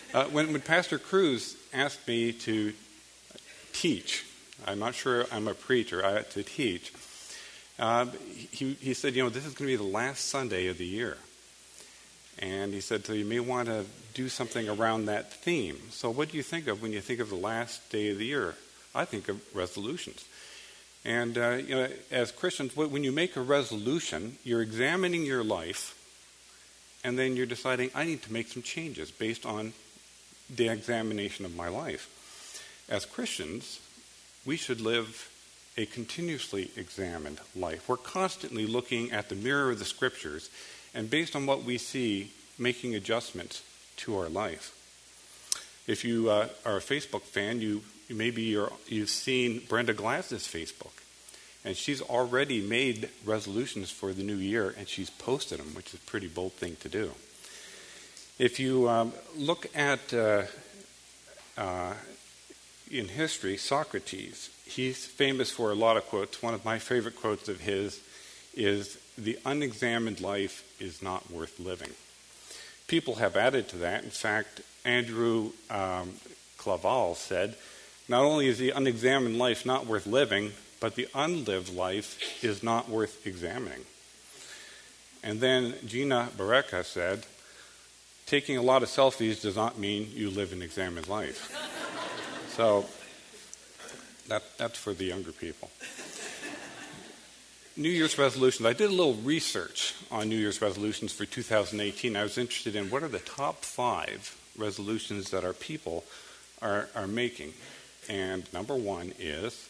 When Pastor Cruz asked me to teach, I'm not sure I'm a preacher, to teach, he said, this is going to be the last Sunday of the year. And he said, so you may want to do something around that theme. So what do you think of when you think of the last day of the year? I think of resolutions. And, as Christians, when you make a resolution, you're examining your life, and then you're deciding, I need to make some changes based on the examination of my life. As Christians, we should live a continuously examined life. We're constantly looking at the mirror of the Scriptures, and based on what we see, making adjustments to our life. If you are a Facebook fan, you've seen Brenda Glass's Facebook. And she's already made resolutions for the new year, and she's posted them, which is a pretty bold thing to do. If you look at, in history, Socrates, he's famous for a lot of quotes. One of my favorite quotes of his is, "The unexamined life is not worth living." People have added to that. In fact, Andrew Clavel said, not only is the unexamined life not worth living, but the unlived life is not worth examining. And then Gina Bareka said, taking a lot of selfies does not mean you live an examined life. So that's for the younger people. New Year's resolutions. I did a little research on New Year's resolutions for 2018. I was interested in what are the top 5 resolutions that our people are making. And number 1 is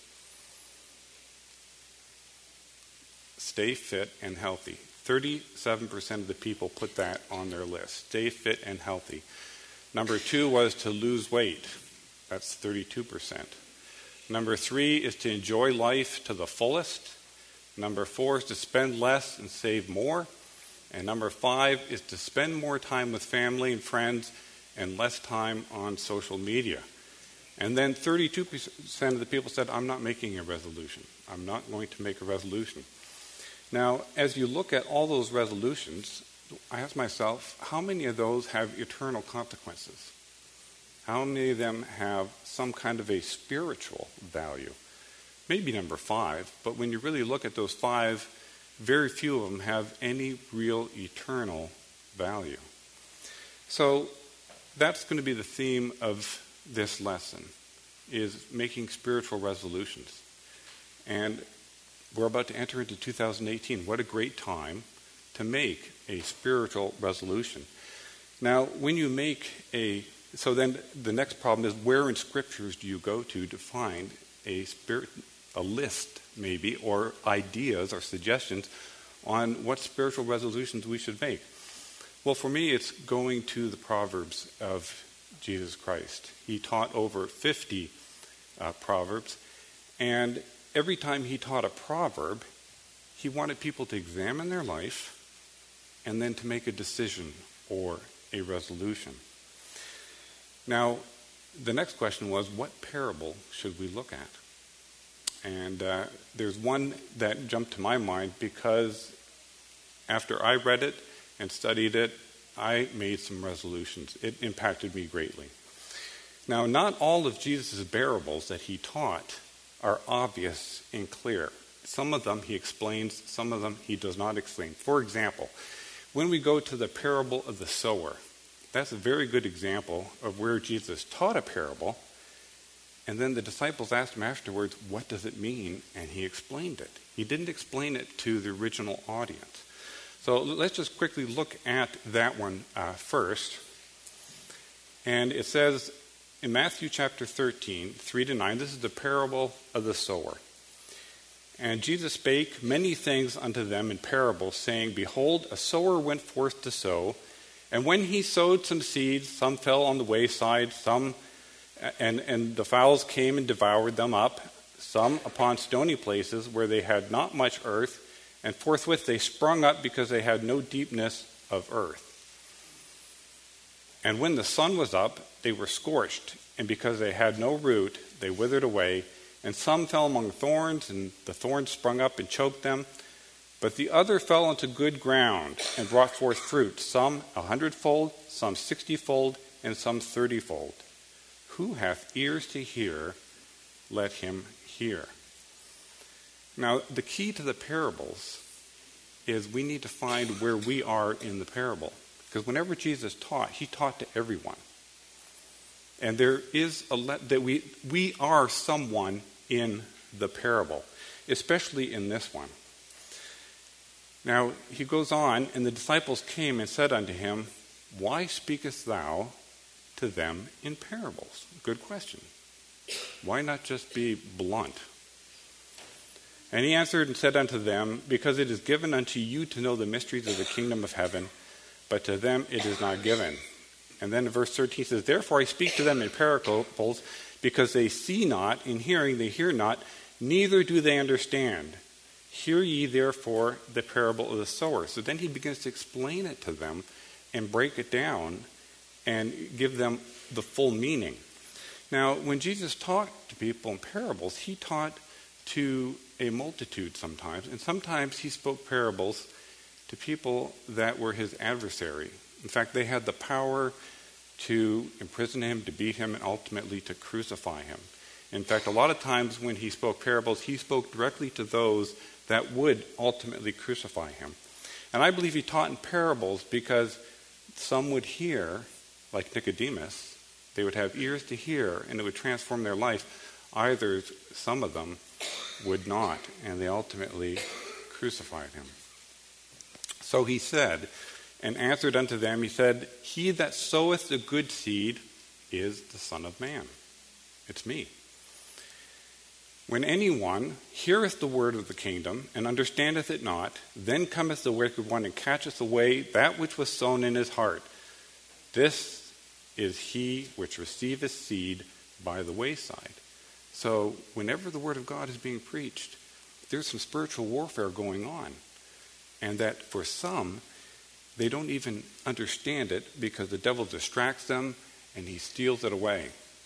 stay fit and healthy. 37% of the people put that on their list. Stay fit and healthy. Number 2 was to lose weight. That's 32%. Number 3 is to enjoy life to the fullest. Number 4 is to spend less and save more. And number 5 is to spend more time with family and friends and less time on social media. And then 32% of the people said, I'm not making a resolution. I'm not going to make a resolution. Now, as you look at all those resolutions, I ask myself, how many of those have eternal consequences? How many of them have some kind of a spiritual value? Maybe number 5, but when you really look at those 5, very few of them have any real eternal value. So that's going to be the theme of this lesson, is making spiritual resolutions. And we're about to enter into 2018. What a great time to make a spiritual resolution. Now, when you so then the next problem is, where in Scriptures do you go to find a list, maybe, or ideas or suggestions on what spiritual resolutions we should make? Well, for me, it's going to the Proverbs of Jesus Christ. He taught over 50 Proverbs, and every time he taught a proverb, he wanted people to examine their life and then to make a decision or a resolution. Now, the next question was, what parable should we look at? And there's one that jumped to my mind because after I read it and studied it, I made some resolutions. It impacted me greatly. Now, not all of Jesus' parables that he taught are obvious and clear. Some of them he explains, some of them he does not explain. For example, when we go to the parable of the sower, that's a very good example of where Jesus taught a parable, and then the disciples asked him afterwards, what does it mean? And he explained it. He didn't explain it to the original audience. So let's just quickly look at that one first. And it says in Matthew chapter 13, 3-9, this is the parable of the sower. And Jesus spake many things unto them in parables, saying, Behold, a sower went forth to sow. And when he sowed some seeds, some fell on the wayside, and the fowls came and devoured them up, some upon stony places where they had not much earth, and forthwith they sprung up because they had no deepness of earth. And when the sun was up, they were scorched, and because they had no root, they withered away. And some fell among thorns, and the thorns sprung up and choked them. But the other fell into good ground and brought forth fruit, some 100-fold, some 60-fold, and some 30-fold. Who hath ears to hear, let him hear. Now, the key to the parables is we need to find where we are in the parable. Because whenever Jesus taught, he taught to everyone. And there is that we are someone in the parable, especially in this one. Now, he goes on, and the disciples came and said unto him, Why speakest thou to them in parables? Good question. Why not just be blunt? And he answered and said unto them, Because it is given unto you to know the mysteries of the kingdom of heaven, but to them it is not given. And then in verse 13 says, Therefore I speak to them in parables, because they see not, in hearing they hear not, neither do they understand. Hear ye therefore the parable of the sower. So then he begins to explain it to them and break it down and give them the full meaning. Now, when Jesus taught to people in parables, he taught to a multitude sometimes, and sometimes he spoke parables to people that were his adversary. In fact, they had the power to imprison him, to beat him, and ultimately to crucify him. In fact, a lot of times when he spoke parables, he spoke directly to those that would ultimately crucify him. And I believe he taught in parables because some would hear, like Nicodemus, they would have ears to hear, and it would transform their life. Others, some of them, would not, and they ultimately crucified him. So he said, and answered unto them, he said, He that soweth the good seed is the Son of Man. It's me. When anyone heareth the word of the kingdom, and understandeth it not, then cometh the wicked one, and catcheth away that which was sown in his heart. This is he which receiveth seed by the wayside. So whenever the word of God is being preached, there's some spiritual warfare going on. And that for some, they don't even understand it because the devil distracts them and he steals it away.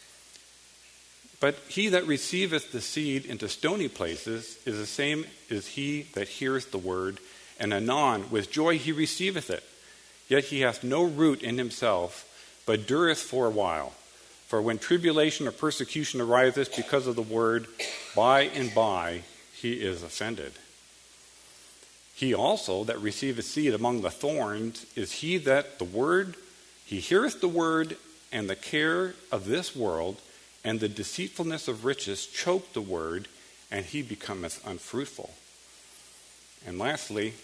But he that receiveth the seed into stony places is the same as he that heareth the word, and anon with joy he receiveth it. Yet he hath no root in himself, but dureth for a while. For when tribulation or persecution ariseth because of the word, by and by he is offended. He also that receiveth seed among the thorns is he that he heareth the word, and the care of this world and the deceitfulness of riches choke the word, and he becometh unfruitful. And lastly,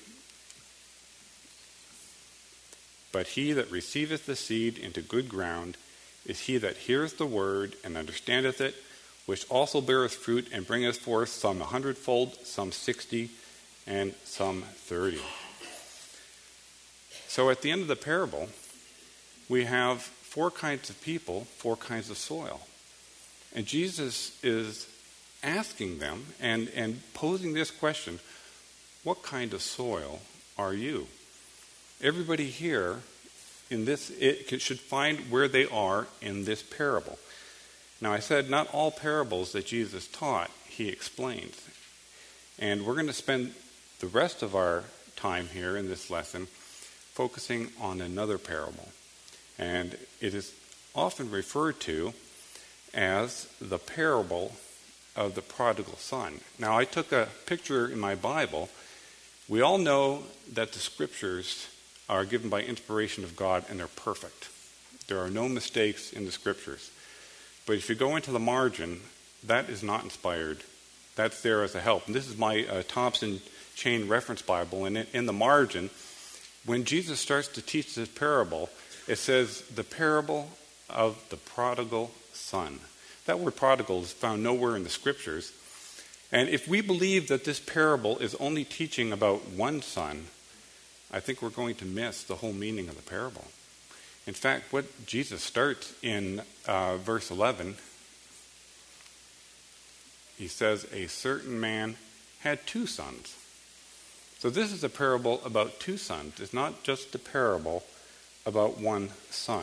but he that receiveth the seed into good ground is he that heareth the word and understandeth it, which also beareth fruit and bringeth forth some 100-fold, some 60, and some 30. So at the end of the parable, we have 4 kinds of people, 4 kinds of soil. And Jesus is asking them and posing this question, what kind of soil are you? Everybody here in this, it should find where they are in this parable. Now I said not all parables that Jesus taught, he explains. And we're going to spend the rest of our time here in this lesson focusing on another parable. And it is often referred to as the parable of the prodigal son. Now, I took a picture in my Bible. We all know that the scriptures are given by inspiration of God, and they're perfect. There are no mistakes in the scriptures. But if you go into the margin, that is not inspired. That's there as a help. And this is my Thompson Chain Reference Bible. And in the margin, when Jesus starts to teach this parable, it says, the parable of the prodigal son. That word prodigal is found nowhere in the scriptures. And if we believe that this parable is only teaching about one son, I think we're going to miss the whole meaning of the parable. In fact, what Jesus starts in verse 11, he says, a certain man had 2 sons. So this is a parable about 2 sons. It's not just a parable about one son.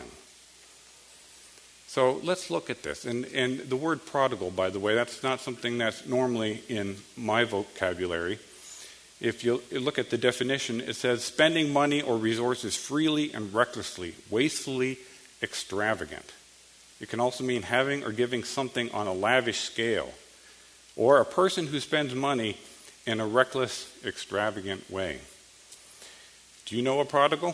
So let's look at this. And the word prodigal, by the way, that's not something that's normally in my vocabulary. If you look at the definition, it says spending money or resources freely and recklessly, wastefully, extravagant. It can also mean having or giving something on a lavish scale, or a person who spends money in a reckless, extravagant way. Do you know a prodigal?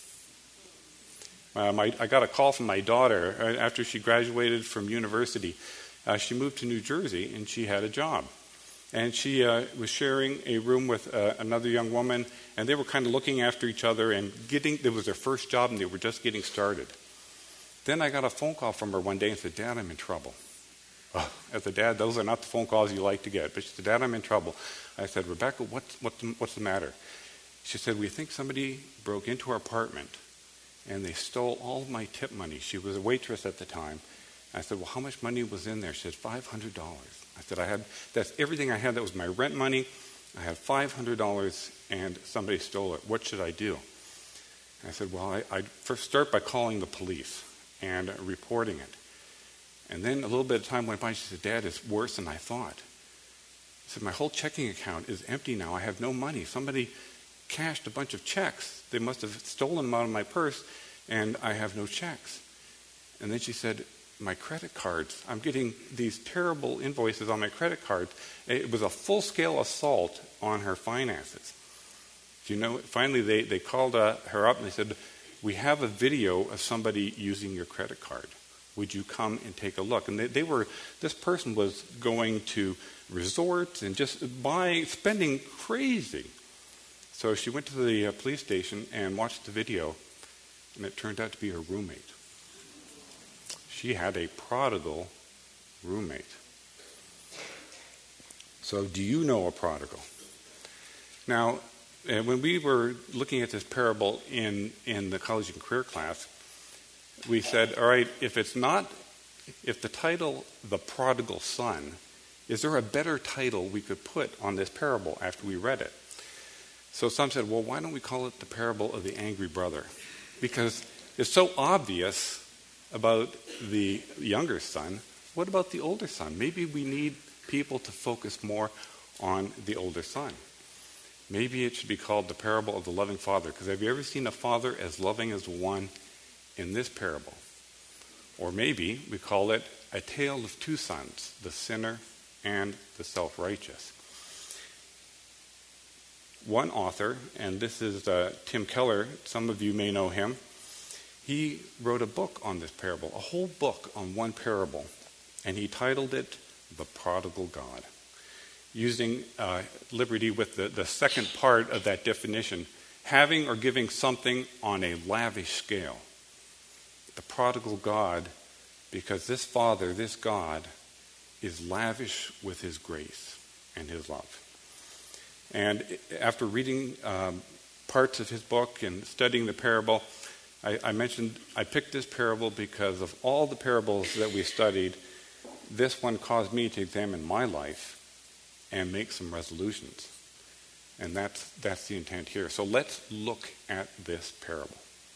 I got a call from my daughter after she graduated from university. She moved to New Jersey and she had a job. And she was sharing a room with another young woman, and they were kind of looking after each other and it was their first job and they were just getting started. Then I got a phone call from her one day and said, "Dad, I'm in trouble." Oh, as a dad, those are not the phone calls you like to get. But she said, "Dad, I'm in trouble." I said, "Rebecca, what's the matter?" She said, "We think somebody broke into our apartment and they stole all of my tip money." She was a waitress at the time. I said, "Well, how much money was in there?" She said, $500. I said, that's everything I had. That was my rent money. I had $500 and somebody stole it. What should I do? I said, "Well, I'd first start by calling the police and reporting it." And then a little bit of time went by. She said, "Dad, it's worse than I thought." I said, "My whole checking account is empty now. I have no money. Somebody cashed a bunch of checks. They must have stolen them out of my purse, and I have no checks." And then she said, "My credit cards. I'm getting these terrible invoices on my credit cards." It was a full-scale assault on her finances. Do you know, finally they called her up and they said, "We have a video of somebody using your credit card. Would you come and take a look?" And this person was going to resorts and just spending crazy. So she went to the police station and watched the video, and it turned out to be her roommate. She had a prodigal roommate. So do you know a prodigal? Now, when we were looking at this parable in the college and career class, we said, all right, if the title, The Prodigal Son, is there a better title we could put on this parable after we read it? So some said, well, why don't we call it the parable of the angry brother? Because it's so obvious about the younger son. What about the older son? Maybe we need people to focus more on the older son. Maybe it should be called the parable of the loving father, because have you ever seen a father as loving as the one in this parable? Or maybe we call it a tale of two sons, the sinner and the self-righteous. One author, and this is Tim Keller, some of you may know him, he wrote a book on this parable, a whole book on one parable, and he titled it The Prodigal God, using liberty with the second part of that definition, having or giving something on a lavish scale. The prodigal God, because this Father, this God, is lavish with his grace and his love. And after reading parts of his book and studying the parable, I mentioned I picked this parable because of all the parables that we studied, this one caused me to examine my life and make some resolutions. And that's the intent here. So let's look at this parable.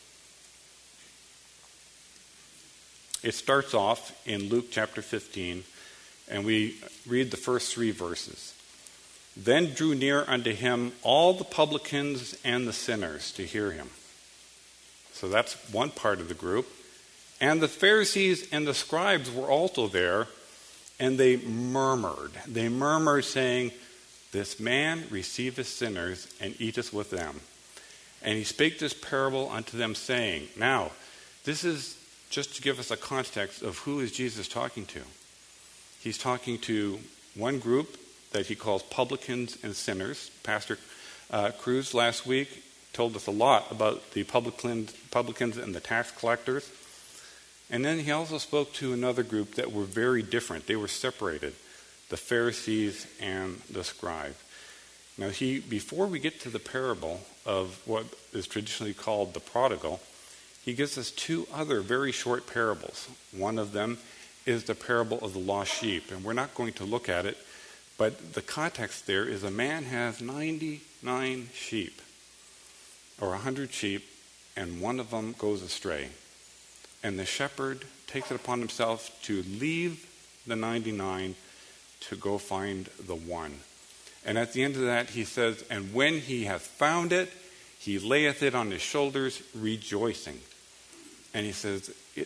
It starts off in Luke chapter 15, and we read the first 3 verses. Then drew near unto him all the publicans and the sinners to hear him. So that's one part of the group. And the Pharisees and the scribes were also there, and they murmured. They murmured, saying, This man receiveth sinners and eateth with them. And he spake this parable unto them, saying, Now, this is just to give us a context of who is Jesus talking to. He's talking to one group that he calls publicans and sinners. Pastor Cruz last week told us a lot about the publicans and the tax collectors. And then he also spoke to another group that were very different. They were separated, the Pharisees and the scribe. Now before we get to the parable of what is traditionally called the prodigal, he gives us 2 other very short parables. One of them is the parable of the lost sheep, and we're not going to look at it, but the context there is a man has 99 sheep, or 100 sheep, and one of them goes astray. And the shepherd takes it upon himself to leave the 99 to go find the one. And at the end of that, he says, And when he hath found it, he layeth it on his shoulders, rejoicing. And he says,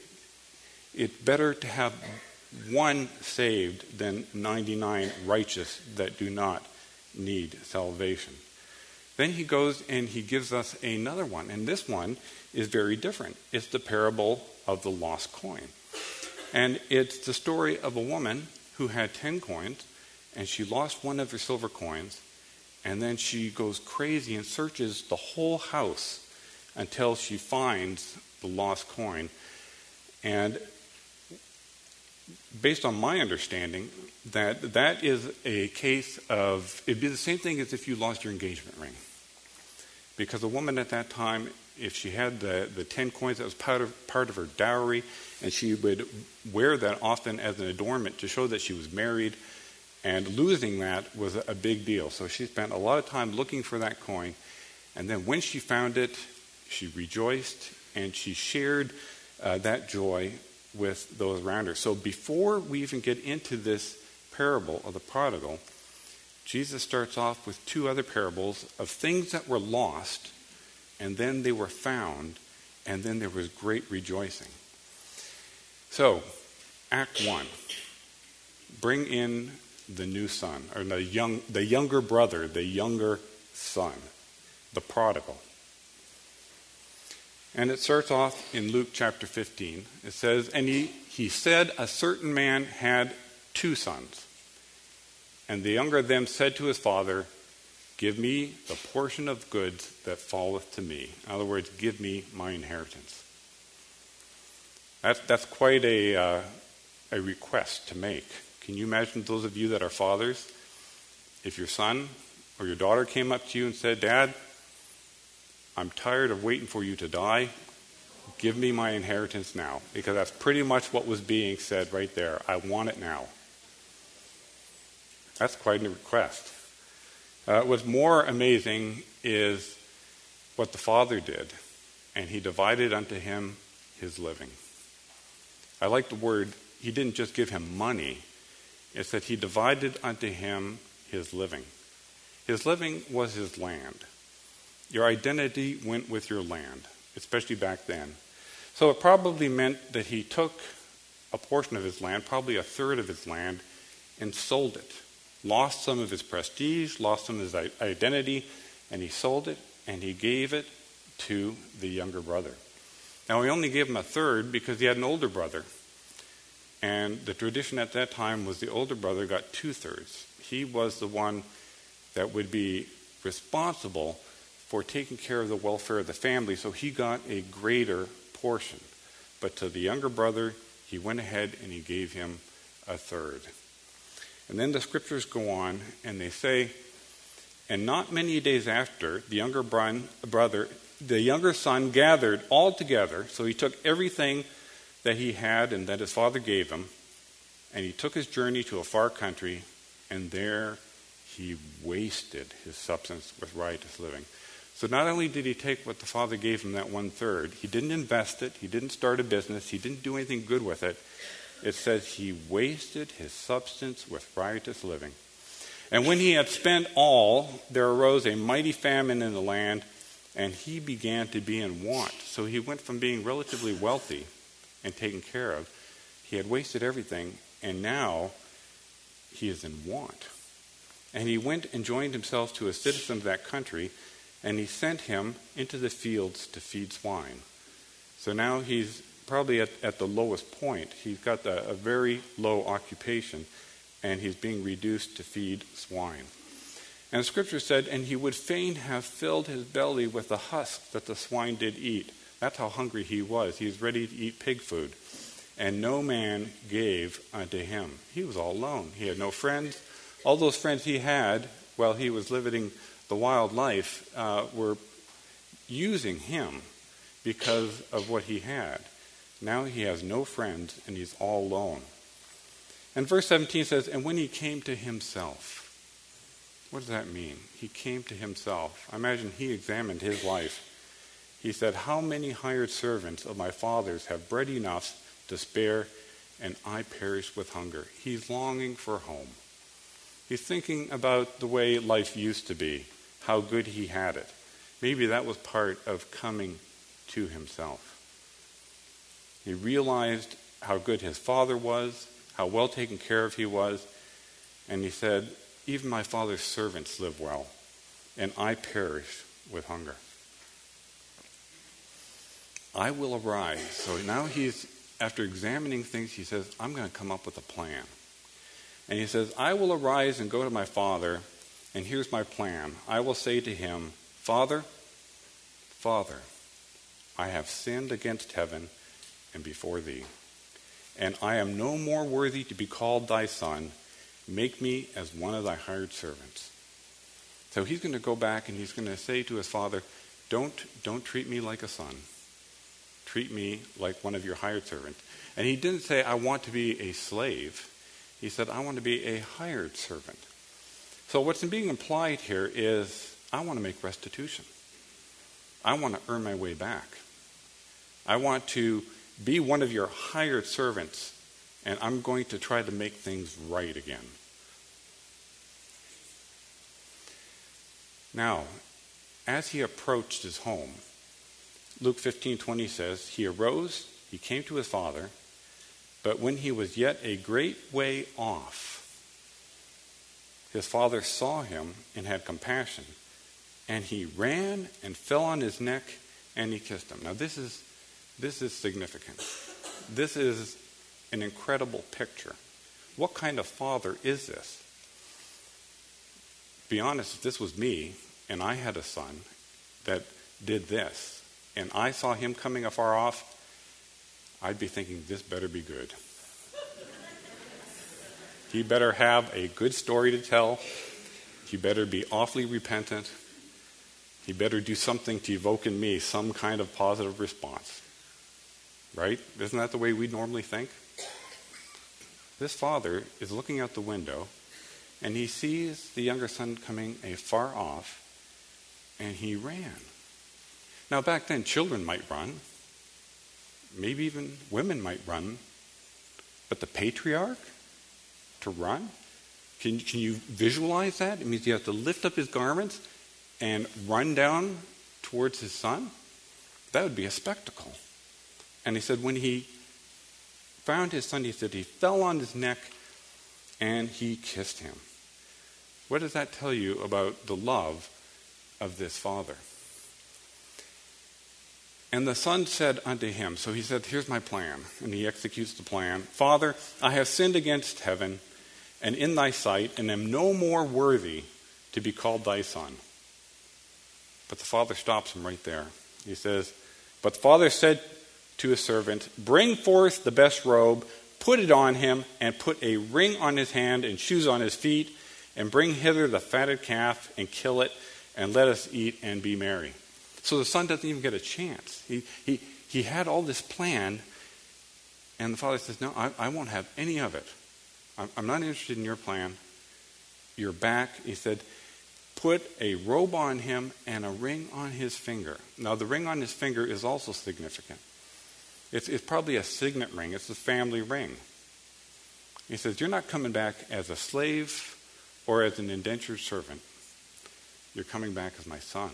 It's better to have one saved than 99 righteous that do not need salvation. Then he goes and he gives us another one, and this one is very different. It's the parable of the lost coin. And it's the story of a woman who had 10 coins, and she lost one of her silver coins, and then she goes crazy and searches the whole house until she finds the lost coin. And based on my understanding, that is a case of, it'd be the same thing as if you lost your engagement ring. Because a woman at that time, if she had the 10 coins, that was part of her dowry, and she would wear that often as an adornment to show that she was married, and losing that was a big deal. So she spent a lot of time looking for that coin, and then when she found it, she rejoiced, and she shared that joy with those around her. So before we even get into this parable of the prodigal, Jesus starts off with two other parables of things that were lost, and then they were found, and then there was great rejoicing. So, Act 1, bring in the new son, or the younger brother, the younger son, the prodigal. And it starts off in Luke chapter 15. It says, and he said, a certain man had 2 sons. And the younger of them said to his father, give me the portion of goods that falleth to me. In other words, give me my inheritance. That's quite a request to make. Can you imagine those of you that are fathers? If your son or your daughter came up to you and said, Dad, I'm tired of waiting for you to die. Give me my inheritance now. Because that's pretty much what was being said right there. I want it now. That's quite a request. What's more amazing is what the father did. And he divided unto him his living. I like the word, he didn't just give him money. It's that he divided unto him his living. His living was his land. Your identity went with your land, especially back then. So it probably meant that he took a portion of his land, probably a third of his land, and sold it. Lost some of his prestige, lost some of his identity, and he sold it, and he gave it to the younger brother. Now, he only gave him a third because he had an older brother. And the tradition at that time was the older brother got 2/3. He was the one that would be responsible for taking care of the welfare of the family, so he got a greater portion. But to the younger brother, he went ahead and he gave him a third. And then the scriptures go on, and they say, and not many days after, the younger son gathered all together, so he took everything that he had and that his father gave him, and he took his journey to a far country, and there he wasted his substance with riotous living. So not only did he take what the father gave him, that 1/3, he didn't invest it, he didn't start a business, he didn't do anything good with it. It says he wasted his substance with riotous living. And when he had spent all, there arose a mighty famine in the land, and he began to be in want. So he went from being relatively wealthy and taken care of. He had wasted everything, and now he is in want. And he went and joined himself to a citizen of that country, and he sent him into the fields to feed swine. So now he's probably at the lowest point. He's got a very low occupation, and he's being reduced to feed swine. And the scripture said, and he would fain have filled his belly with the husk that the swine did eat. That's how hungry he was. He was ready to eat pig food. And no man gave unto him. He was all alone. He had no friends. All those friends he had while he was living the wild life were using him because of what he had. Now he has no friends, and he's all alone. And verse 17 says, and when he came to himself. What does that mean? He came to himself. I imagine he examined his life. He said, how many hired servants of my father's have bread enough to spare, and I perish with hunger? He's longing for home. He's thinking about the way life used to be, how good he had it. Maybe that was part of coming to himself. He realized how good his father was, how well taken care of he was. And he said, even my father's servants live well, and I perish with hunger. I will arise. So now he's, after examining things, he says, I'm going to come up with a plan. And he says, I will arise and go to my father, and here's my plan. I will say to him, Father, Father, I have sinned against heaven and before thee, and I am no more worthy to be called thy son. Make me as one of thy hired servants. So he's going to go back and he's going to say to his father, don't treat me like a son. Treat me like one of your hired servants. And he didn't say, I want to be a slave. He said, I want to be a hired servant. So what's being implied here is, I want to make restitution. I want to earn my way back. I want to be one of your hired servants, and I'm going to try to make things right again. Now, as he approached his home, Luke 15:20 says, he arose, he came to his father, but when he was yet a great way off, his father saw him and had compassion, and he ran and fell on his neck and he kissed him. Now this is significant. This is an incredible picture. What kind of father is this? Be honest, if this was me and I had a son that did this and I saw him coming afar off, I'd be thinking, this better be good. He better have a good story to tell. He better be awfully repentant. He better do something to evoke in me some kind of positive response. Right? Isn't that the way we normally think? This father is looking out the window and he sees the younger son coming afar off, and he ran. Now back then, children might run. Maybe even women might run. But the patriarch, to run? Can you visualize that? It means you have to lift up his garments and run down towards his son? That would be a spectacle. And he said when he found his son, he said he fell on his neck and he kissed him. What does that tell you about the love of this father? And the son said unto him, so he said, here's my plan. And he executes the plan. Father, I have sinned against heaven and in thy sight, and am no more worthy to be called thy son. But the father stops him right there. He says, but the father said to his servant, bring forth the best robe, put it on him, and put a ring on his hand and shoes on his feet, and bring hither the fatted calf and kill it, and let us eat and be merry. So the son doesn't even get a chance. He had all this plan, and the father says, no, I won't have any of it. I'm not interested in your plan. You're back. He said, put a robe on him and a ring on his finger. Now the ring on his finger is also significant. It's probably a signet ring. It's a family ring. He says, you're not coming back as a slave or as an indentured servant. You're coming back as my son.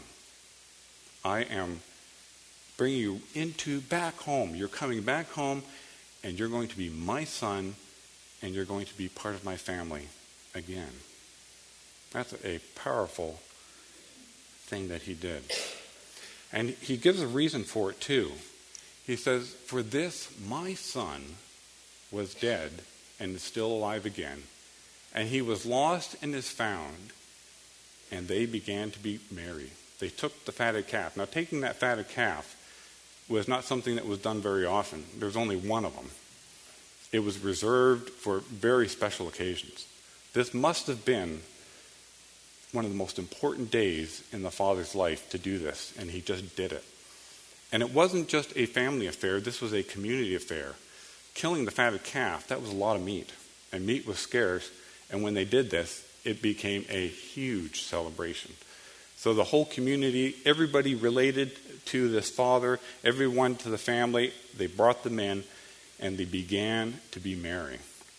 I am bringing you back home. You're coming back home, and you're going to be my son, and you're going to be part of my family again. That's a powerful thing that he did. And he gives a reason for it too. He says, for this my son was dead and is still alive again, and he was lost and is found, and they began to be merry. They took the fatted calf. Now, taking that fatted calf was not something that was done very often. There was only one of them. It was reserved for very special occasions. This must have been one of the most important days in the father's life to do this, and he just did it. And it wasn't just a family affair. This was a community affair. Killing the fatted calf, that was a lot of meat, and meat was scarce. And when they did this, it became a huge celebration. So the whole community, everybody related to this father, everyone to the family, they brought them in, and they began to be merry.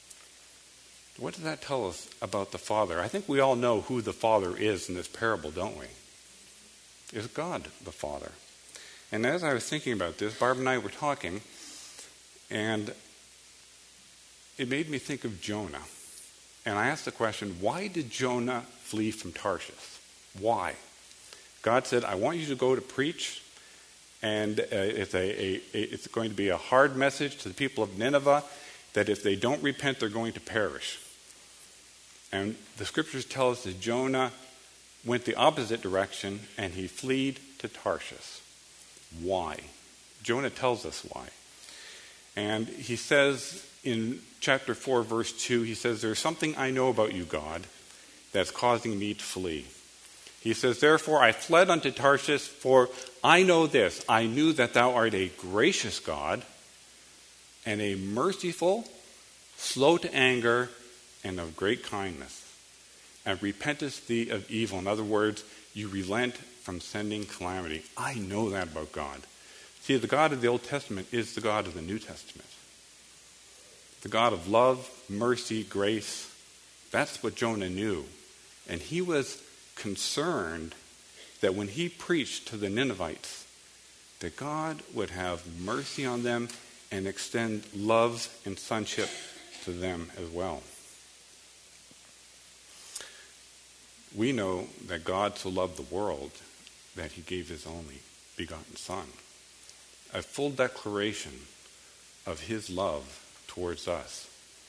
What does that tell us about the father? I think we all know who the father is in this parable, don't we? It's God the Father. And as I was thinking about this, Barb and I were talking, and it made me think of Jonah. And I asked the question, why did Jonah flee from Tarshish? Why? God said, I want you to go to preach, and it's going to be a hard message to the people of Nineveh, that if they don't repent, they're going to perish. And the scriptures tell us that Jonah went the opposite direction, and he fled to Tarshish. Why? Jonah tells us why. And he says in chapter 4, verse 2, he says, there's something I know about you, God, that's causing me to flee. He says, therefore I fled unto Tarshish, for I know this, I knew that thou art a gracious God, and a merciful, slow to anger, and of great kindness, and repentest thee of evil. In other words, you relent from sending calamity. I know that about God. See, the God of the Old Testament is the God of the New Testament. The God of love, mercy, grace. That's what Jonah knew. And he was concerned that when he preached to the Ninevites, that God would have mercy on them and extend love and sonship to them as well. We know that God so loved the world that he gave his only begotten Son. A full declaration of his love towards us.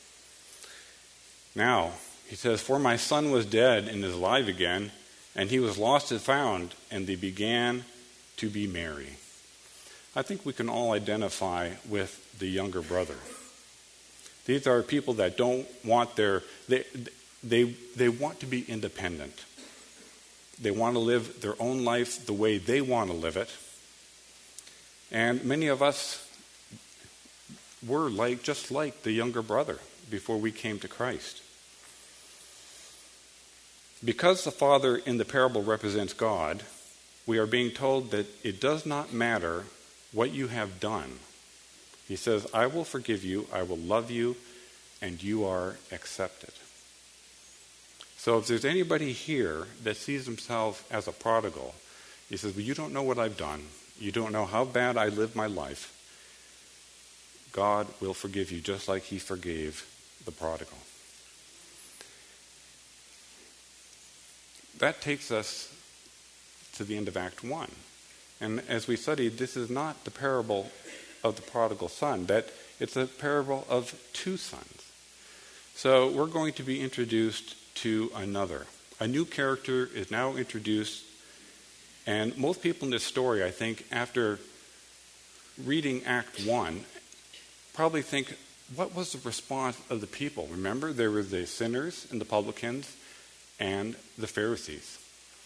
Now, he says, for my son was dead and is alive again, and he was lost and found, and they began to be merry. I think we can all identify with the younger brother. These are people that don't want they want to be independent. They want to live their own life the way they want to live it. And many of us were just like the younger brother before we came to Christ. Because the father in the parable represents God, we are being told that it does not matter what you have done. He says, I will forgive you, I will love you, and you are accepted. So if there's anybody here that sees himself as a prodigal, he says, well, you don't know what I've done. You don't know how bad I lived my life. God will forgive you just like he forgave the prodigal. That takes us to the end of Act 1. And as we studied, this is not the parable of the prodigal son, that it's a parable of two sons. So we're going to be introduced to another. A new character is now introduced, and most people in this story, I think, after reading Act 1, probably think, what was the response of the people? Remember, there were the sinners and the publicans and the Pharisees.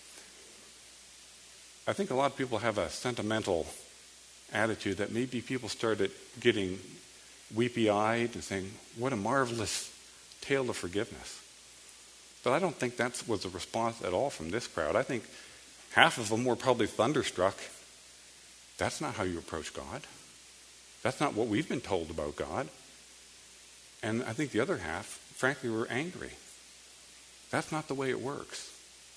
I think a lot of people have a sentimental attitude that maybe people started getting weepy-eyed and saying, what a marvelous tale of forgiveness. But I don't think that was a response at all from this crowd. I think half of them were probably thunderstruck. That's not how you approach God. That's not what we've been told about God. And I think the other half, frankly, were angry. That's not the way it works.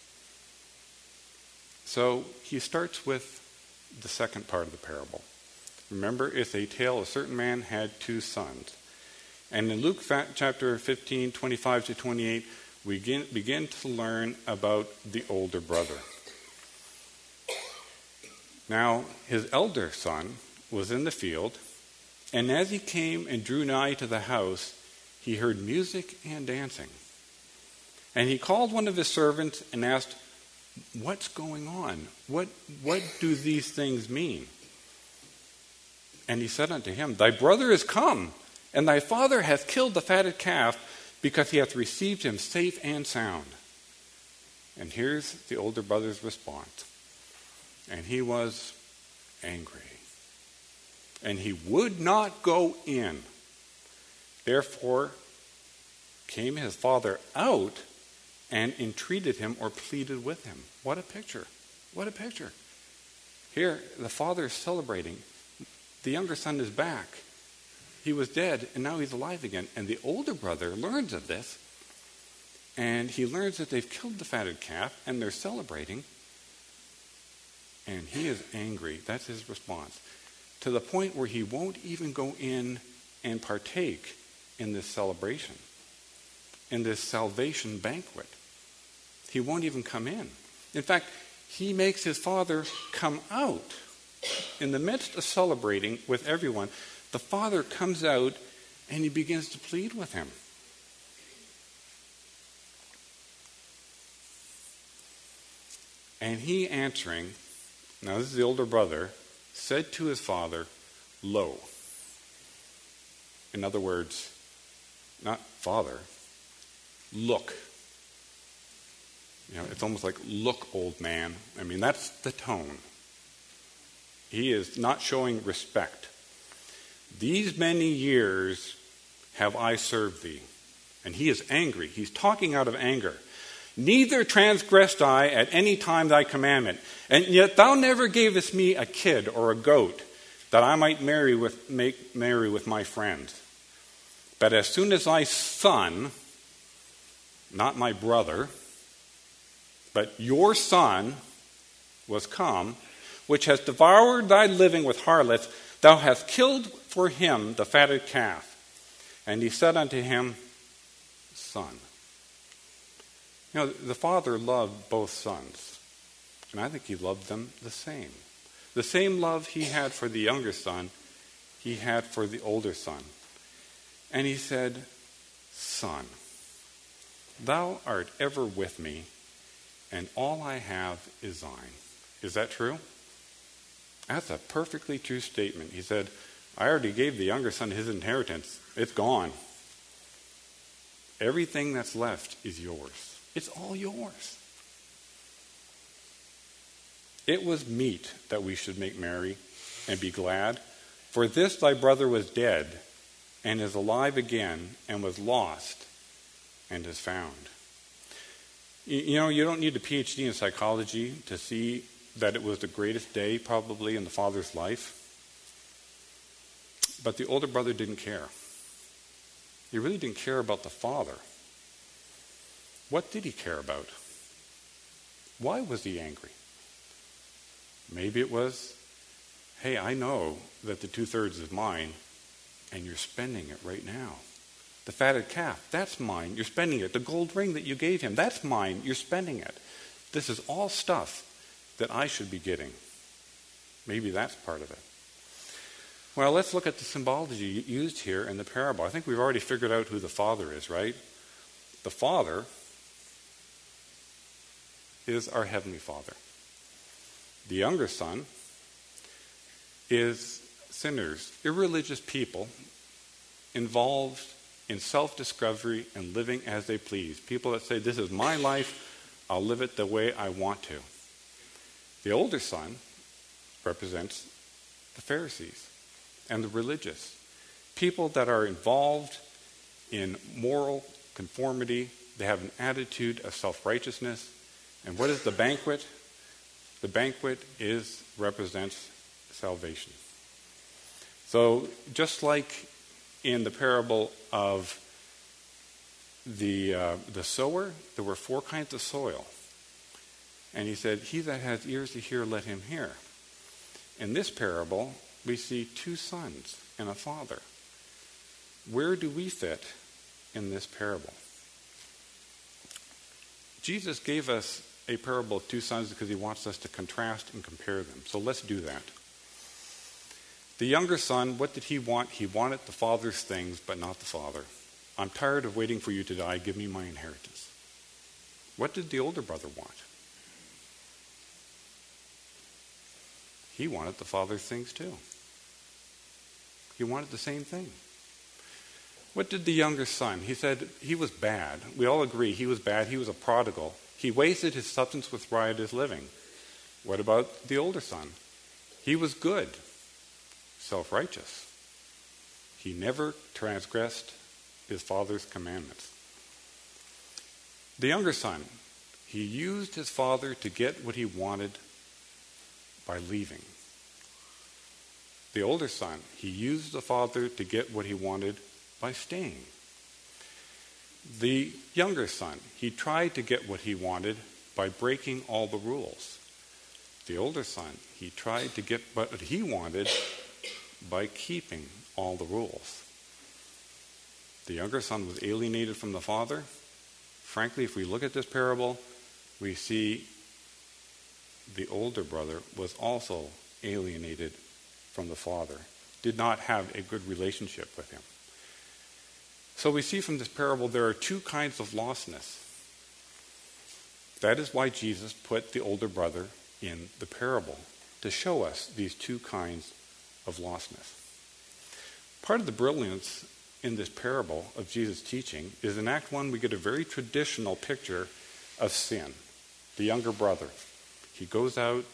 So he starts with the second part of the parable. Remember, it's a tale, a certain man had two sons. And in Luke chapter 15, 25 to 28, we begin to learn about the older brother. Now, his elder son was in the field, and as he came and drew nigh to the house, he heard music and dancing. And he called one of his servants and asked, what's going on? What do these things mean? And he said unto him, thy brother is come, and thy father hath killed the fatted calf, because he hath received him safe and sound. And here's the older brother's response. And he was angry. And he would not go in. Therefore came his father out and entreated him or pleaded with him. What a picture. What a picture. Here, the father is celebrating. The younger son is back. He was dead, and now he's alive again. And the older brother learns of this, and he learns that they've killed the fatted calf, and they're celebrating. And he is angry. That's his response. To the point where he won't even go in and partake in this celebration, in this salvation banquet. He won't even come in. In fact, he makes his Father come out. In the midst of celebrating with everyone, the Father comes out and he begins to plead with him. And he answering, now this is the older brother, said to his father, "Lo." In other words, not Father, look. It's almost like, "Look, old man." I mean, that's the tone. He is not showing respect. "These many years have I served thee." And he is angry. He's talking out of anger. "Neither transgressed I at any time thy commandment, and yet thou never gavest me a kid or a goat, that I might make merry with my friends. But as soon as thy son," not my brother, but your son, "was come, which has devoured thy living with harlots, thou hast killed for him the fatted calf." And he said unto him, "Son." The Father loved both sons, and I think he loved them the same. The same love he had for the younger son, he had for the older son. And he said, "Son, thou art ever with me, and all I have is thine." Is that true? That's a perfectly true statement. He said, "I already gave the younger son his inheritance. It's gone. Everything that's left is yours. It's all yours." "It was meet that we should make merry and be glad. For this thy brother was dead, and is alive again, and was lost, and is found." You don't need a PhD in psychology to see that it was the greatest day probably in the father's life. But the older brother didn't care. He really didn't care about the father. What did he care about? Why was he angry? Maybe it was, "Hey, I know that the 2/3 is mine, and you're spending it right now. The fatted calf, that's mine, you're spending it. The gold ring that you gave him, that's mine, you're spending it. This is all stuff that I should be getting." Maybe that's part of it. Well, let's look at the symbology used here in the parable. I think we've already figured out who the Father is, right? The Father is our Heavenly Father. The younger son is sinners, irreligious people involved in self-discovery and living as they please. People that say, "This is my life, I'll live it the way I want to." The older son represents the Pharisees and the religious. People that are involved in moral conformity. They have an attitude of self-righteousness. And what is the banquet? The banquet represents salvation. So just like in the parable of the sower, there were 4 kinds of soil. And he said, "He that has ears to hear, let him hear." In this parable, we see 2 sons and a father. Where do we fit in this parable? Jesus gave us a parable of 2 sons because he wants us to contrast and compare them. So let's do that. The younger son, what did he want? He wanted the father's things, but not the father. "I'm tired of waiting for you to die. Give me my inheritance." What did the older brother want? He wanted the father's things too. He wanted the same thing. What did the younger son? He said he was bad. We all agree he was bad. He was a prodigal. He wasted his substance with riotous living. What about the older son? He was good, self-righteous. He never transgressed his father's commandments. The younger son, he used his father to get what he wanted by leaving. The older son, he used the father to get what he wanted by staying. The younger son, he tried to get what he wanted by breaking all the rules. The older son, he tried to get what he wanted by keeping all the rules. The younger son was alienated from the father. Frankly, if we look at this parable, we see the older brother was also alienated from the father, did not have a good relationship with him. So we see from this parable there are two kinds of lostness. That is why Jesus put the older brother in the parable, to show us these two kinds of lostness. Part of the brilliance in this parable of Jesus' teaching is in Act 1 we get a very traditional picture of sin. The younger brother. He goes out,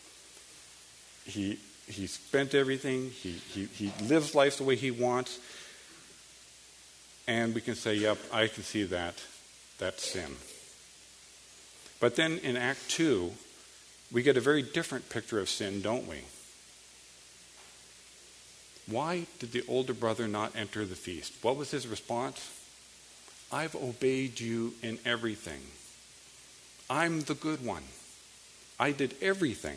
he spent everything, he lives life the way he wants, and we can say, yep, I can see that's sin. But then in Act 2, we get a very different picture of sin, don't we? Why did the older brother not enter the feast? What was his response? I've obeyed you in everything. I'm the good one. I did everything.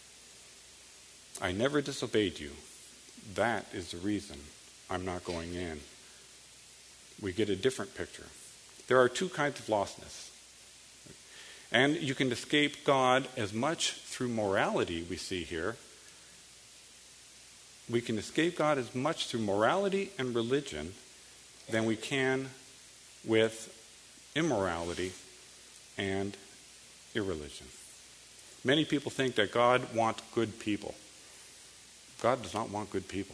I never disobeyed you. That is the reason I'm not going in. We get a different picture. There are two kinds of lostness. And you can escape God as much through morality, we see here. We can escape God as much through morality and religion than we can with immorality and irreligion. Many people think that God wants good people. God does not want good people.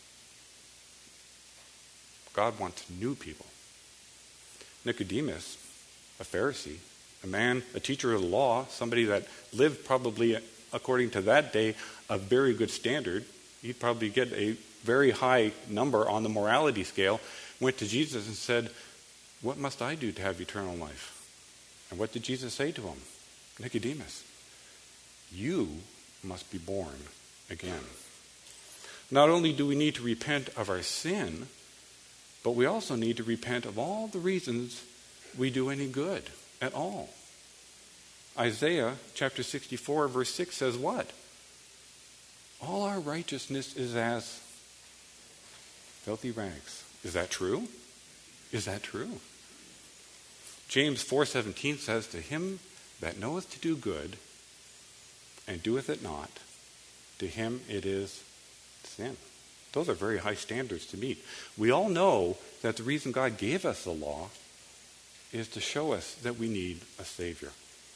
God wants new people. Nicodemus, a Pharisee, a teacher of the law, somebody that lived probably, according to that day, a very good standard. He'd probably get a very high number on the morality scale, went to Jesus and said, what must I do to have eternal life? And what did Jesus say to him? Nicodemus, you must be born again. Not only do we need to repent of our sin, but we also need to repent of all the reasons we do any good at all. Isaiah chapter 64 verse 6 says what? All our righteousness is as filthy rags. Is that true? Is that true? James 4:17 says, to him that knoweth to do good and doeth it not, to him it is sin. Those are very high standards to meet. We all know that the reason God gave us the law is to show us that we need a Savior.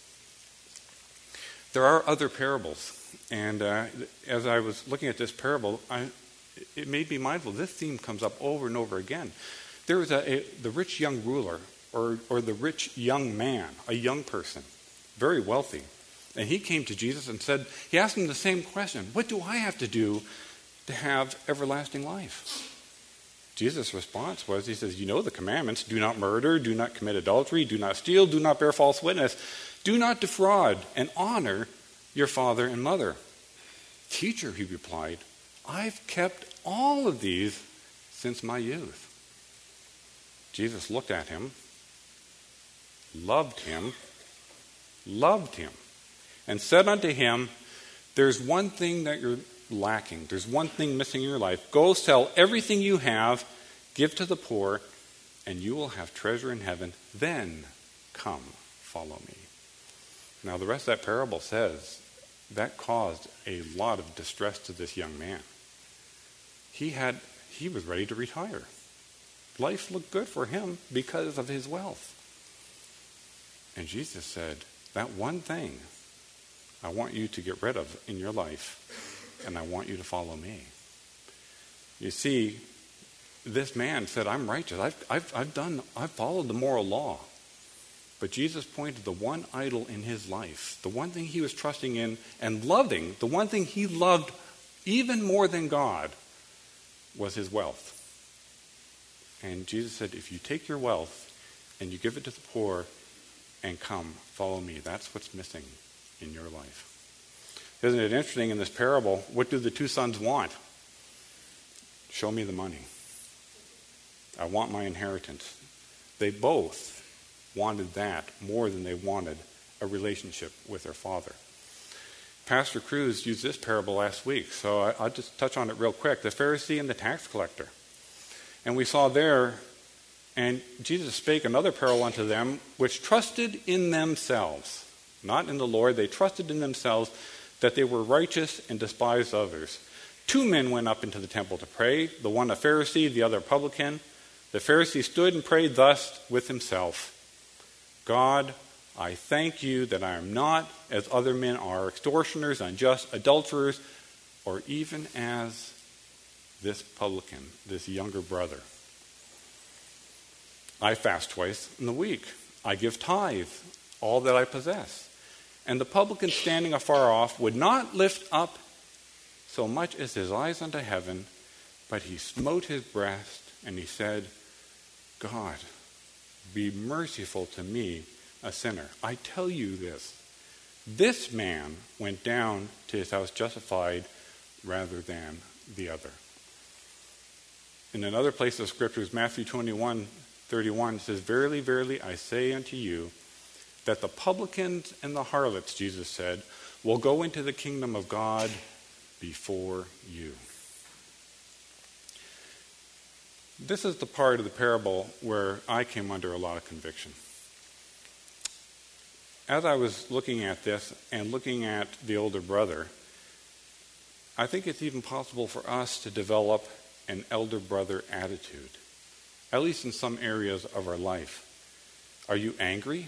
There are other parables, and as I was looking at this parable, it made me mindful. This theme comes up over and over again. There was the rich young ruler, or the rich young man, a young person, very wealthy, and he came to Jesus and said, he asked him the same question, what do I have to do to have everlasting life? Jesus' response was, he says, you know the commandments, do not murder, do not commit adultery, do not steal, do not bear false witness, do not defraud, and honor your father and mother. Teacher, he replied, I've kept all of these since my youth. Jesus looked at him, loved him, and said unto him, there's one thing that you're lacking. There's one thing missing in your life. Go sell everything you have, give to the poor, and you will have treasure in heaven. Then come, follow me. Now the rest of that parable says that caused a lot of distress to this young man. He was ready to retire. Life looked good for him because of his wealth. And Jesus said, that one thing I want you to get rid of in your life, and I want you to follow me. You see, this man said, I'm righteous. I've followed the moral law. But Jesus pointed to the one idol in his life, the one thing he was trusting in and loving, the one thing he loved even more than God was his wealth. And Jesus said, if you take your wealth and you give it to the poor and come, follow me, that's what's missing in your life. Isn't it interesting in this parable, what do the two sons want? Show me the money. I want my inheritance. They both wanted that more than they wanted a relationship with their father. Pastor Cruz used this parable last week, so I'll just touch on it real quick. The Pharisee and the tax collector. And we saw there And Jesus spake another parable unto them, which trusted in themselves, not in the Lord. They trusted in themselves that they were righteous and despised others. 2 men went up into the temple to pray, the one a Pharisee, the other a publican. The Pharisee stood and prayed thus with himself: God, I thank you that I am not as other men are, extortioners, unjust, adulterers, or even as this publican, this younger brother. I fast twice in the week. I give tithe, all that I possess. And the publican standing afar off would not lift up so much as his eyes unto heaven, but he smote his breast, and he said, God, be merciful to me, a sinner. I tell you this man went down to his house justified rather than the other. In another place of Scriptures, Matthew 21:31 says, Verily, verily, I say unto you, that the publicans and the harlots, Jesus said, will go into the kingdom of God before you. This is the part of the parable where I came under a lot of conviction. As I was looking at this and looking at the older brother, I think it's even possible for us to develop an elder brother attitude, at least in some areas of our life. Are you angry?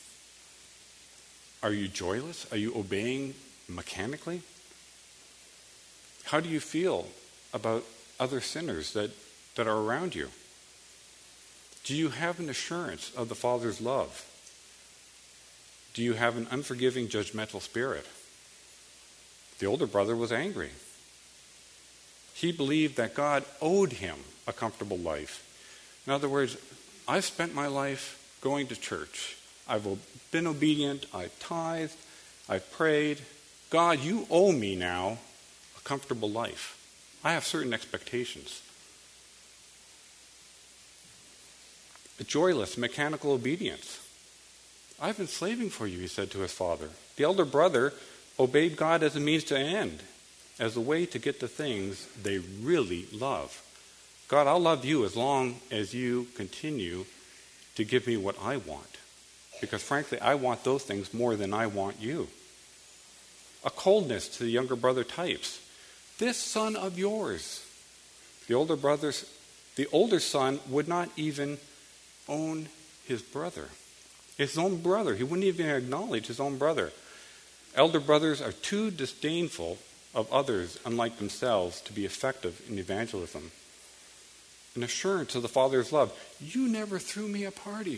Are you joyless? Are you obeying mechanically? How do you feel about other sinners that are around you? Do you have an assurance of the Father's love? Do you have an unforgiving, judgmental spirit? The older brother was angry. He believed that God owed him a comfortable life. In other words, I've spent my life going to church. I've been obedient. I've tithed. I've prayed. God, you owe me now a comfortable life. I have certain expectations. A joyless, mechanical obedience. I've been slaving for you, he said to his father. The elder brother obeyed God as a means to an end, as a way to get the things they really love. God, I'll love you as long as you continue to give me what I want. Because frankly, I want those things more than I want you. A coldness to the younger brother types. This son of yours. The older son would not even own his brother. His own brother. He wouldn't even acknowledge his own brother. Elder brothers are too disdainful of others, unlike themselves, to be effective in evangelism. An assurance of the Father's love. You never threw me a party.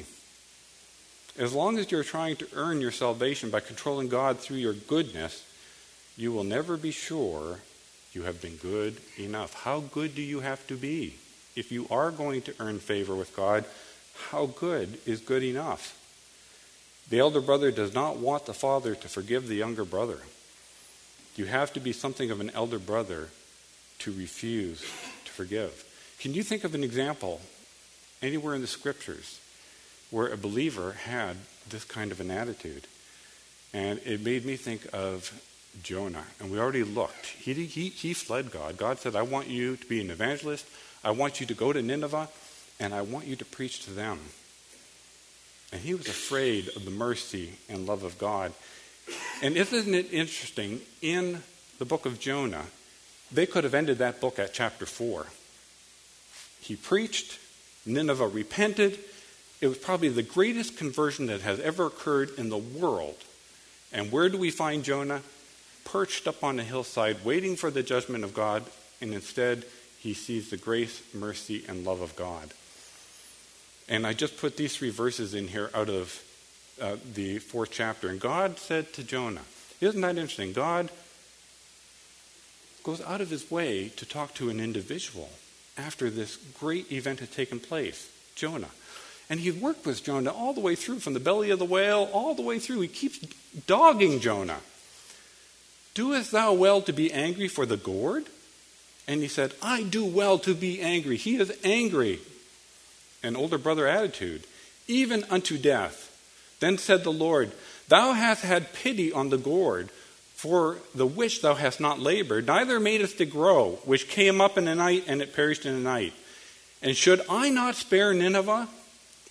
As long as you're trying to earn your salvation by controlling God through your goodness, you will never be sure you have been good enough. How good do you have to be? If you are going to earn favor with God, how good is good enough? The elder brother does not want the father to forgive the younger brother. You have to be something of an elder brother to refuse to forgive. Can you think of an example anywhere in the Scriptures where a believer had this kind of an attitude? And it made me think of Jonah. And we already looked. He fled God. God said, I want you to be an evangelist. I want you to go to Nineveh, and I want you to preach to them. And he was afraid of the mercy and love of God. And isn't it interesting, in the book of Jonah, they could have ended that book at chapter 4. He preached, Nineveh repented. It was probably the greatest conversion that has ever occurred in the world. And where do we find Jonah? Perched up on a hillside, waiting for the judgment of God, and instead he sees the grace, mercy, and love of God. And I just put these 3 verses in here out of the 4th chapter. And God said to Jonah, isn't that interesting? God goes out of his way to talk to an individual after this great event had taken place, Jonah. And he worked with Jonah all the way through, from the belly of the whale, all the way through. He keeps dogging Jonah. Doest thou well to be angry for the gourd? And he said, I do well to be angry. He is angry. An older brother attitude, even unto death. Then said the Lord, Thou hast had pity on the gourd, for the which thou hast not labored, neither madest it grow, which came up in a night, and it perished in a night. And should I not spare Nineveh,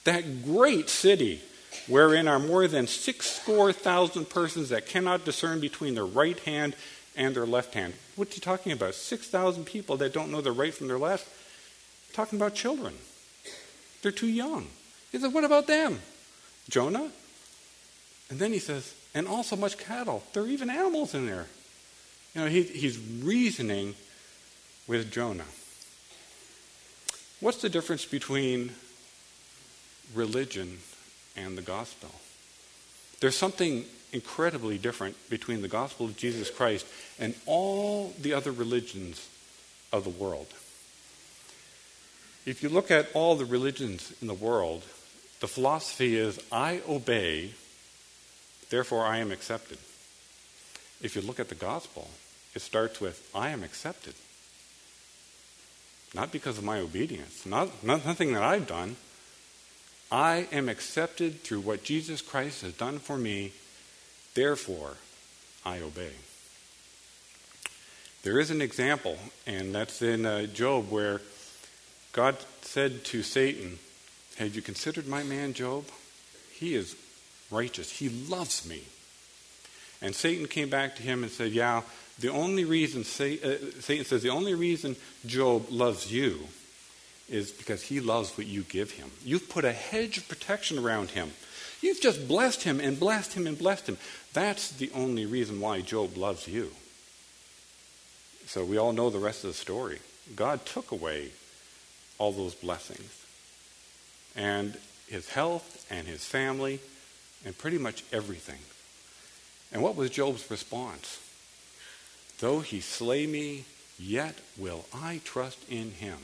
that great city wherein are more than 6,000 persons that cannot discern between their right hand and their left hand. What's he talking about? 6,000 people that don't know their right from their left? Talking about children. They're too young. He says, what about them? Jonah? And then he says, and also much cattle. There are even animals in there. He's reasoning with Jonah. What's the difference between religion and the gospel? There's something incredibly different between the gospel of Jesus Christ and all the other religions of the world. If you look at all the religions in the world, the philosophy is, I obey, therefore I am accepted. If you look at the gospel, it starts with, I am accepted. Not because of my obedience, nothing that I've done. I am accepted through what Jesus Christ has done for me, therefore I obey. There is an example, and that's in Job, where God said to Satan, have you considered my man Job? He is righteous. He loves me. And Satan came back to him and said, yeah, the only reason, Satan says, the only reason Job loves you is because he loves what you give him. You've put a hedge of protection around him. You've just blessed him and blessed him and blessed him. That's the only reason why Job loves you. So we all know the rest of the story. God took away all those blessings. And his health and his family and pretty much everything. And what was Job's response? Though he slay me, yet will I trust in him.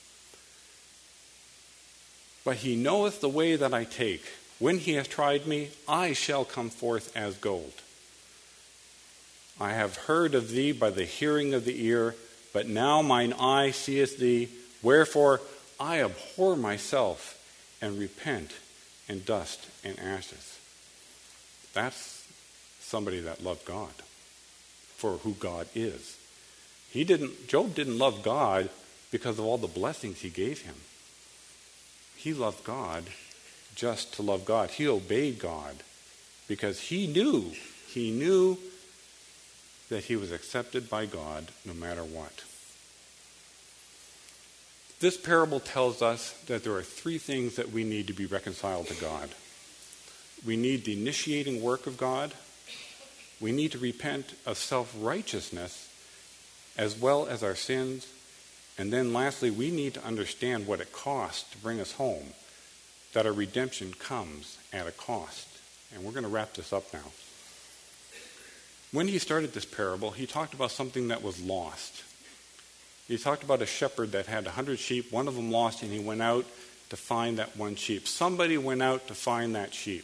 But he knoweth the way that I take. When he has tried me, I shall come forth as gold. I have heard of thee by the hearing of the ear, but now mine eye seeth thee. Wherefore I abhor myself and repent in dust and ashes. That's somebody that loved God for who God is. Job didn't love God because of all the blessings he gave him. He loved God just to love God. He obeyed God because he knew that he was accepted by God no matter what. This parable tells us that there are three things that we need to be reconciled to God. We need the initiating work of God. We need to repent of self-righteousness as well as our sins. And then lastly, we need to understand what it costs to bring us home, that our redemption comes at a cost. And we're going to wrap this up now. When he started this parable, he talked about something that was lost. He talked about a shepherd that had 100 sheep, one of them lost, and he went out to find that one sheep. Somebody went out to find that sheep.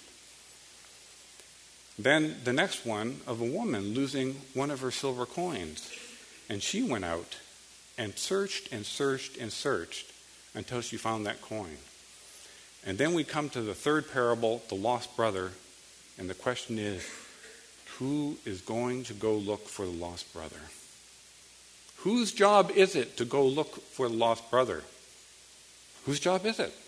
Then the next one of a woman losing one of her silver coins. And she went out and searched and searched and searched until she found that coin. And then we come to the third parable, the lost brother. And the question is, who is going to go look for the lost brother? Whose job is it to go look for the lost brother? Whose job is it?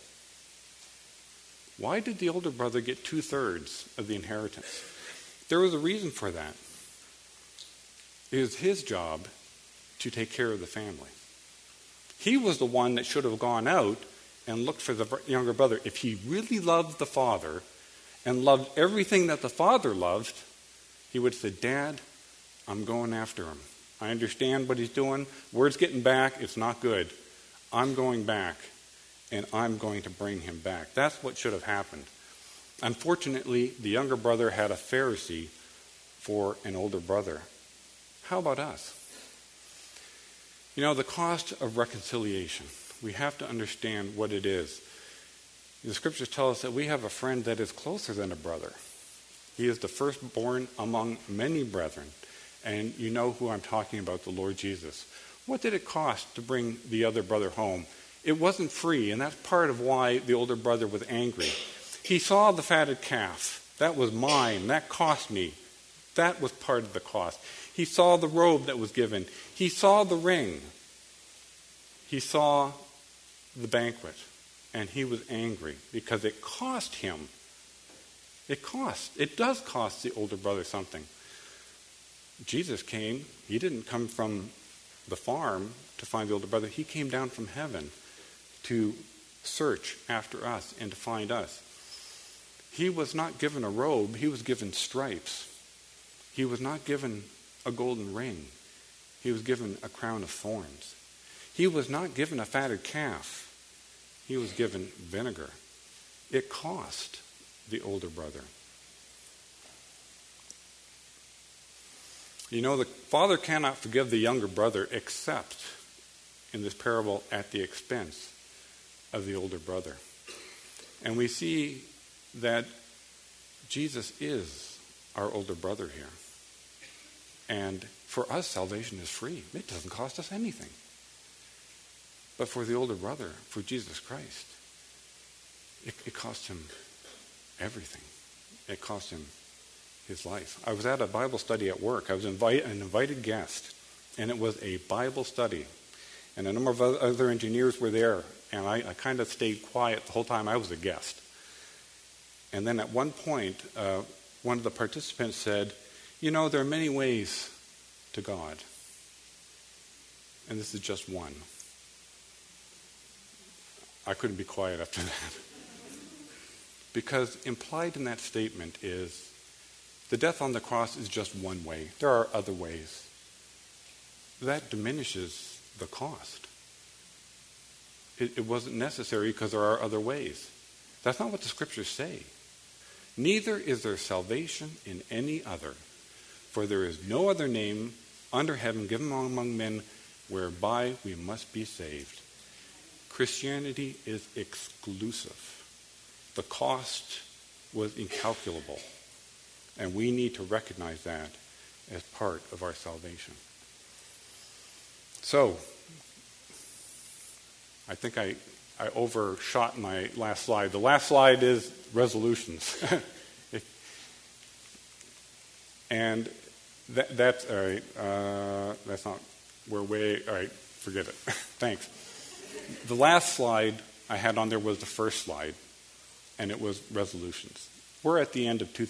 Why did the older brother get 2/3 of the inheritance? There was a reason for that. It was his job to take care of the family. He was the one that should have gone out and looked for the younger brother. If he really loved the father and loved everything that the father loved, he would have said, Dad, I'm going after him. I understand what he's doing. Word's getting back. It's not good. I'm going back, and I'm going to bring him back. That's what should have happened. Unfortunately, the younger brother had a Pharisee for an older brother. How about us? The cost of reconciliation. We have to understand what it is. The scriptures tell us that we have a friend that is closer than a brother. He is the firstborn among many brethren. And you know who I'm talking about, the Lord Jesus. What did it cost to bring the other brother home? It wasn't free, and that's part of why the older brother was angry. He saw the fatted calf. That was mine. That cost me. That was part of the cost. He saw the robe that was given. He saw the ring. He saw the banquet. and he was angry because it cost him. It does cost the older brother something. Jesus came, he didn't come from the farm to find the older brother. He came down from heaven to search after us and to find us. He was not given a robe, he was given stripes. He was not given a golden ring. He was given a crown of thorns. He was not given a fatted calf. He was given vinegar. It cost the older brother. You know, the father cannot forgive the younger brother except in this parable at the expense of the older brother. And we see that Jesus is our older brother here. And for us, salvation is free. It doesn't cost us anything. But for the older brother, for Jesus Christ, it cost him everything. It cost him his life. I was at a Bible study at work. I was an invited guest, and it was a Bible study. And a number of other engineers were there, and I kind of stayed quiet the whole time I was a guest. And then at one point, one of the participants said, "You know, there are many ways to God, and this is just one." I couldn't be quiet after that. Because implied in that statement is the death on the cross is just one way. There are other ways. That diminishes the cost. It wasn't necessary because there are other ways. That's not what the scriptures say. Neither is there salvation in any other, for there is no other name under heaven given among men whereby we must be saved. Christianity is exclusive. The cost was incalculable, and we need to recognize that as part of our salvation. So, I think I overshot my last slide. The last slide is resolutions. And that's all right. That's not, we're way, all right, forget it. Thanks. The last slide I had on there was the first slide, and it was resolutions. We're at the end of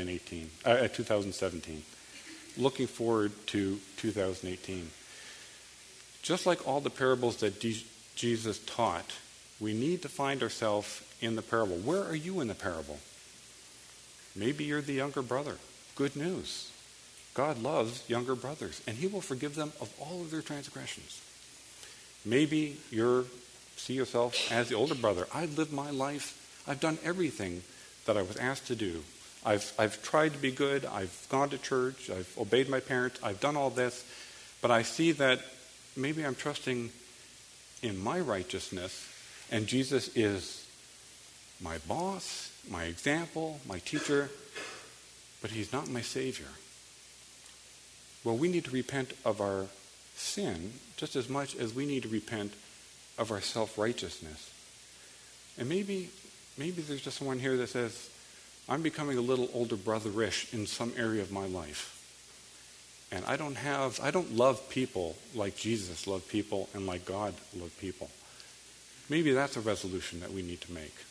2017, looking forward to 2018. Just like all the parables that Jesus taught, we need to find ourselves in the parable. Where are you in the parable? Maybe you're the younger brother. Good news. God loves younger brothers, and he will forgive them of all of their transgressions. Maybe you see yourself as the older brother. I've lived my life. I've done everything that I was asked to do. I've tried to be good. I've gone to church. I've obeyed my parents. I've done all this. But I see that maybe I'm trusting in my righteousness, and Jesus is my boss, my example, my teacher, but he's not my Savior. Well, we need to repent of our sin just as much as we need to repent of our self-righteousness. And maybe there's just someone here that says, I'm becoming a little older brother-ish in some area of my life. And I don't love people like Jesus loved people and like God loved people. Maybe that's a resolution that we need to make.